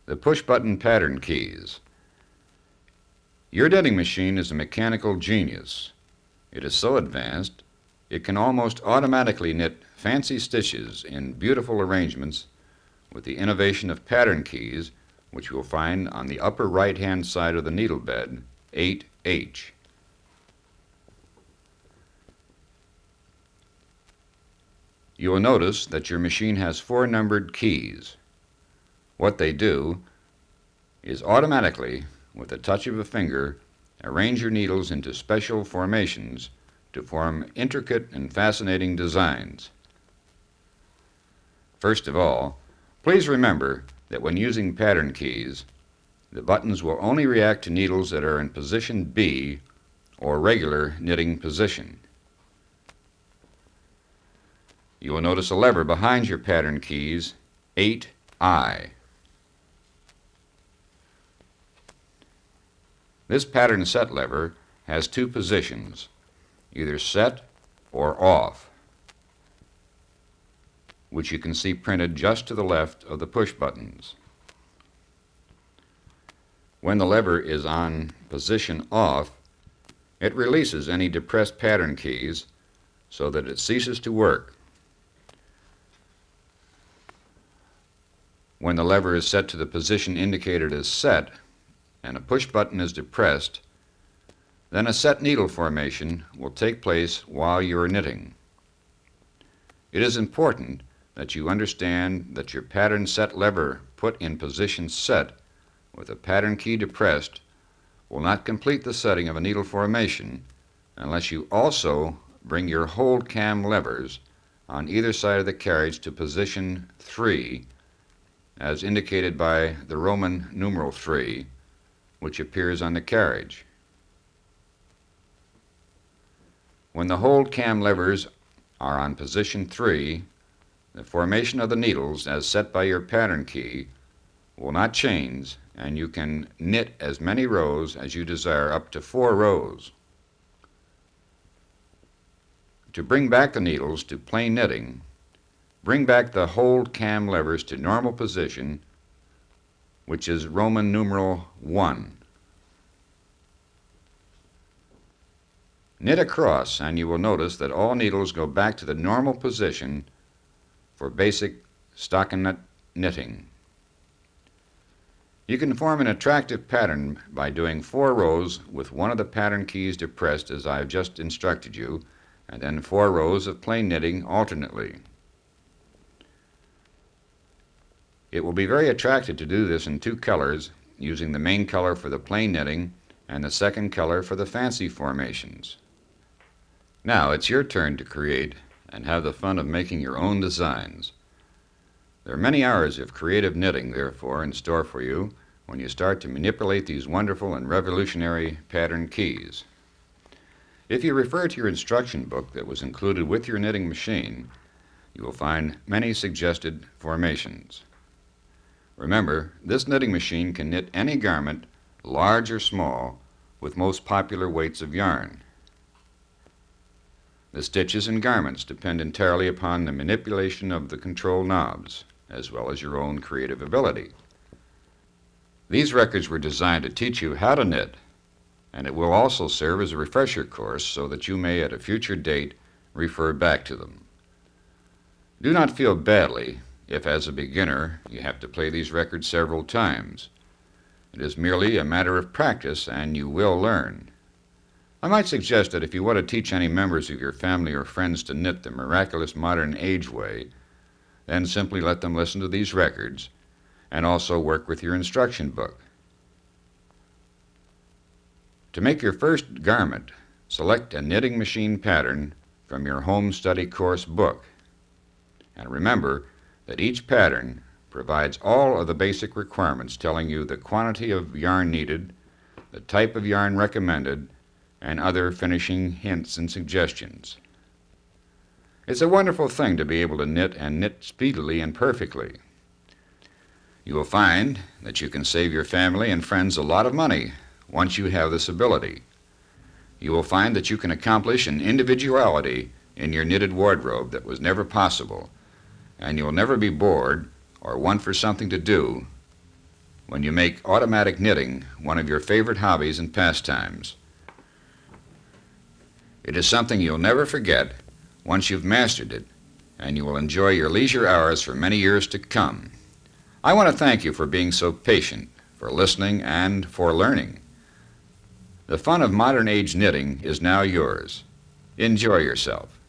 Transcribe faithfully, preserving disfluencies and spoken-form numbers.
The push-button pattern keys. Your knitting machine is a mechanical genius. It is so advanced, it can almost automatically knit fancy stitches in beautiful arrangements with the innovation of pattern keys, which you will find on the upper right-hand side of the needle bed, eight H. You will notice that your machine has four numbered keys. What they do is automatically, with a touch of a finger, arrange your needles into special formations to form intricate and fascinating designs. First of all, please remember that when using pattern keys, the buttons will only react to needles that are in position B, or regular knitting position. You will notice a lever behind your pattern keys, eight I. This pattern set lever has two positions, either set or off, which you can see printed just to the left of the push buttons. When the lever is on position off, it releases any depressed pattern keys so that it ceases to work. When the lever is set to the position indicated as set and a push button is depressed, then a set needle formation will take place while you are knitting. It is important that you understand that your pattern set lever put in position set with a pattern key depressed will not complete the setting of a needle formation unless you also bring your hold cam levers on either side of the carriage to position three, as indicated by the Roman numeral three, which appears on the carriage. When the hold cam levers are on position three, the formation of the needles as set by your pattern key will not change, and you can knit as many rows as you desire, up to four rows. To bring back the needles to plain knitting, bring back the hold cam levers to normal position, which is Roman numeral one. Knit across, and you will notice that all needles go back to the normal position for basic stockinette knitting. You can form an attractive pattern by doing four rows with one of the pattern keys depressed as I have just instructed you, and then four rows of plain knitting alternately. It will be very attractive to do this in two colors, using the main color for the plain knitting and the second color for the fancy formations. Now it's your turn to create and have the fun of making your own designs. There are many hours of creative knitting, therefore, in store for you when you start to manipulate these wonderful and revolutionary pattern keys. If you refer to your instruction book that was included with your knitting machine, you will find many suggested formations. Remember, this knitting machine can knit any garment, large or small, with most popular weights of yarn. The stitches and garments depend entirely upon the manipulation of the control knobs, as well as your own creative ability. These records were designed to teach you how to knit, and it will also serve as a refresher course so that you may at a future date refer back to them. Do not feel badly if, as a beginner, you have to play these records several times. It is merely a matter of practice, and you will learn. I might suggest that if you want to teach any members of your family or friends to knit the miraculous modern age way, then simply let them listen to these records and also work with your instruction book. To make your first garment, select a knitting machine pattern from your home study course book. And remember that each pattern provides all of the basic requirements telling you the quantity of yarn needed, the type of yarn recommended, and other finishing hints and suggestions. It's a wonderful thing to be able to knit and knit speedily and perfectly. You will find that you can save your family and friends a lot of money once you have this ability. You will find that you can accomplish an individuality in your knitted wardrobe that was never possible, and you will never be bored or want for something to do when you make automatic knitting one of your favorite hobbies and pastimes. It is something you'll never forget once you've mastered it, and you will enjoy your leisure hours for many years to come. I want to thank you for being so patient, for listening, and for learning. The fun of modern age knitting is now yours. Enjoy yourself.